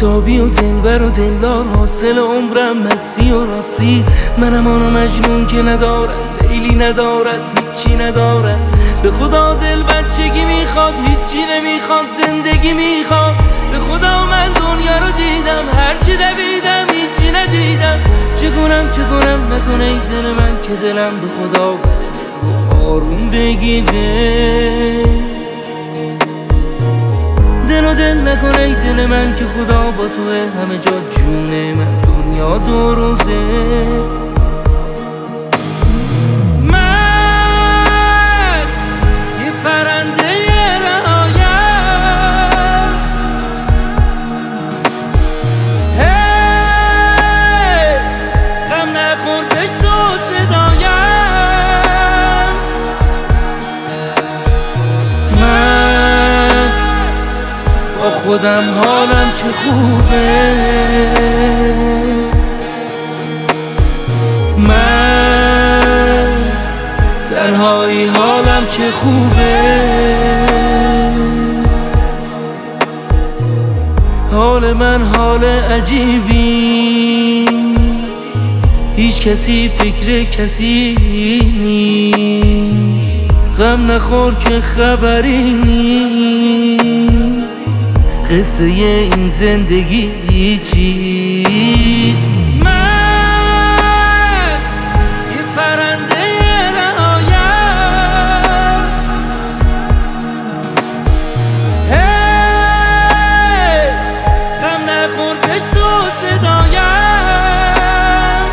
بیتابی و دلبر و دلدار، حاصل عمرم مستی و راستی. منم آن مجنون که ندارد لیلی، ندارد هیچی ندارد. به خدا دل بچگی میخواد، هیچی نمیخواد، زندگی میخواد. به خدا من دنیا رو دیدم، هرچی دویدم هیچی ندیدم. چه کنم نکنه ای دل من که دلم به خدا بسه آروم بگیره. دل نکنه ای دل من که خدا با توه همه جا جونه من، دنیا دو روزه. من یه پرنده رهایم، هی غم نخور بشنو صدایم. من با خودم حالم چه خوبه، من تنهایی حالم چه خوبه. حال من حال عجیبی، هیچ کسی فکر کسی نیست. غم نخور که خبری نیست، قصه این زندگی چیست. من یه پرنده رهایم، هی غم نخور بشنو صدایم.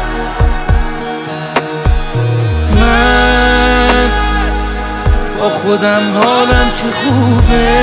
من با خودم حالم چه خوبه،